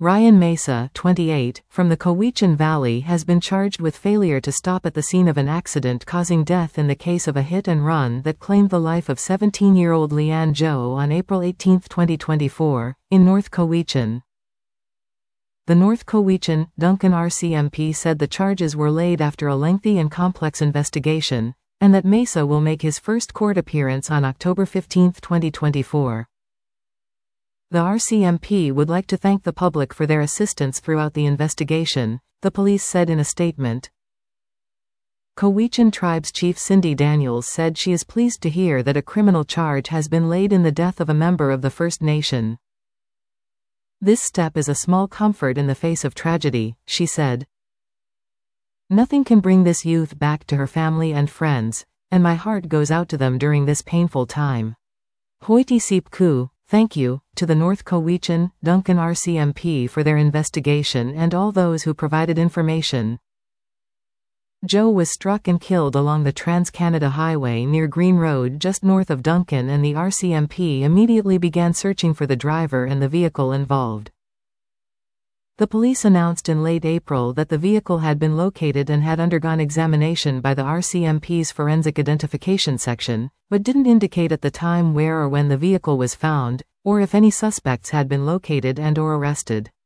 Ryan Mesa, 28, from the Cowichan Valley has been charged with failure to stop at the scene of an accident causing death in the case of a hit-and-run that claimed the life of 17-year-old Leanne Zhou on April 18, 2024, in North Cowichan. The North Cowichan, Duncan RCMP said the charges were laid after a lengthy and complex investigation, and that Mesa will make his first court appearance on October 15, 2024. The RCMP would like to thank the public for their assistance throughout the investigation, the police said in a statement. Cowichan Tribes Chief Cindy Daniels said she is pleased to hear that a criminal charge has been laid in the death of a member of the First Nation. This step is a small comfort in the face of tragedy, she said. Nothing can bring this youth back to her family and friends, and my heart goes out to them during this painful time. Hoiti Sip Ku. Thank you, to the North Cowichan, Duncan RCMP for their investigation and all those who provided information. Zhou was struck and killed along the Trans-Canada Highway near Green Road just north of Duncan, and the RCMP immediately began searching for the driver and the vehicle involved. The police announced in late April that the vehicle had been located and had undergone examination by the RCMP's Forensic Identification Section, but didn't indicate at the time where or when the vehicle was found, or if any suspects had been located and/or arrested.